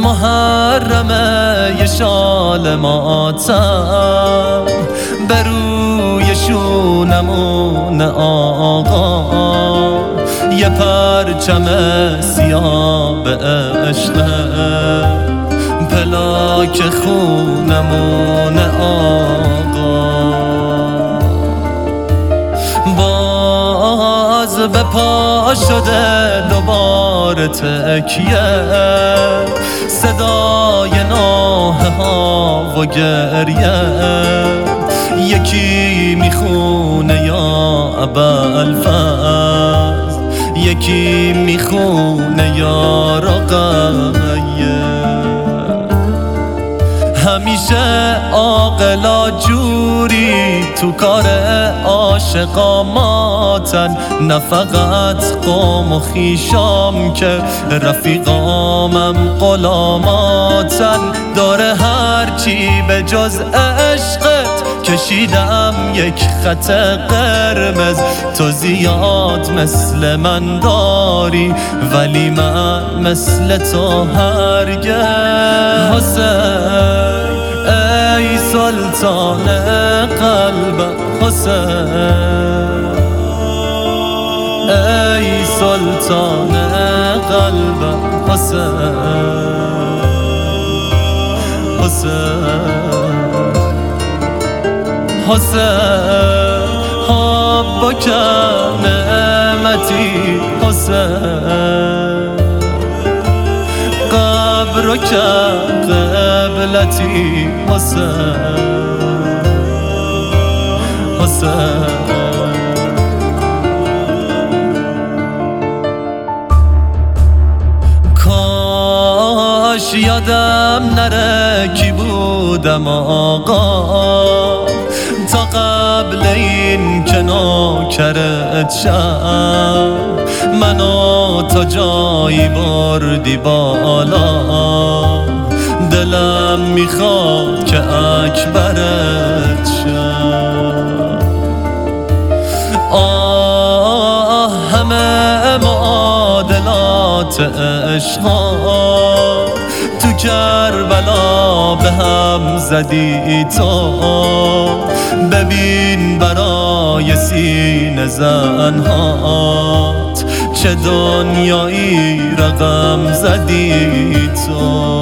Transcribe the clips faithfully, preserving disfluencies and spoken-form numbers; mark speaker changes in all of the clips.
Speaker 1: محرمه یه شال ماتم بر روی شونمون آقا، یه پرچم سیاه به عشقه پلاک خونمون آقا. باز به پا شده دوباره تکیه، صدای ناله ها و گریه، یکی میخونه یا ابوالفضل، یکی میخونه یا رقیه. همیشه عاقلا جوری تو کار عاشقا ماتن، نه فقط قوم و خیشام که رفیقامم غلاماتن. داره هرچی به جز عشقت کشیدم یک خط قرمز، تو زیاد مثل من داری ولی من مثل تو هرگز. حسین ای سلطان قلبم، حسین ای سلطان قلبم، حسین حسین حسین حبک نعمتی، حسین قبرک قبلتی، حسین حسین. کاش یادم نره کی بودم آقا، تا قبل این که نوکرت شم منو تا جایی بردی بالا، دلم میخواد که اکبرت شم. آه همه معادلات عشقا تو کربلا به هم زدی تو، ببین برای سینه زنهات چه دنیایی رقم زدی تو.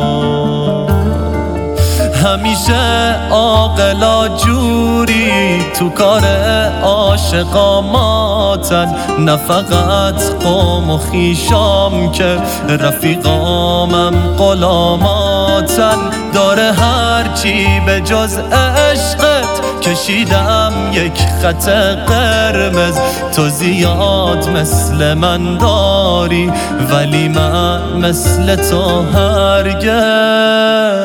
Speaker 1: همیشه عاقلا جوری تو کار عاشقا ماتن، نه فقط قوم و خیشام که رفیقامم غلاماتن. داره هرچی به جز عشقت کشیدم یک خط قرمز، تو زیاد مثل من داری ولی من مثل تو هرگز.